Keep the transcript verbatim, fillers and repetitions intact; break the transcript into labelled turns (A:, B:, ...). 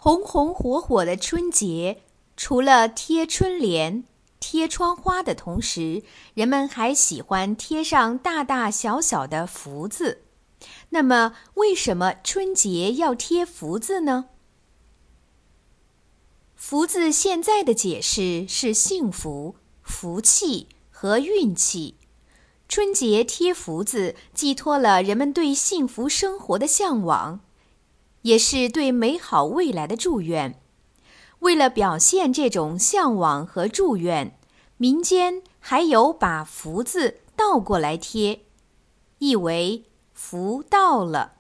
A: 红红火火的春节，除了贴春联、贴窗花的同时，人们还喜欢贴上大大小小的福字。那么，为什么春节要贴福字呢？福字现在的解释是幸福、福气和运气。春节贴福字寄托了人们对幸福生活的向往，也是对美好未来的祝愿。为了表现这种向往和祝愿，民间还有把福字倒过来贴，意为福到了。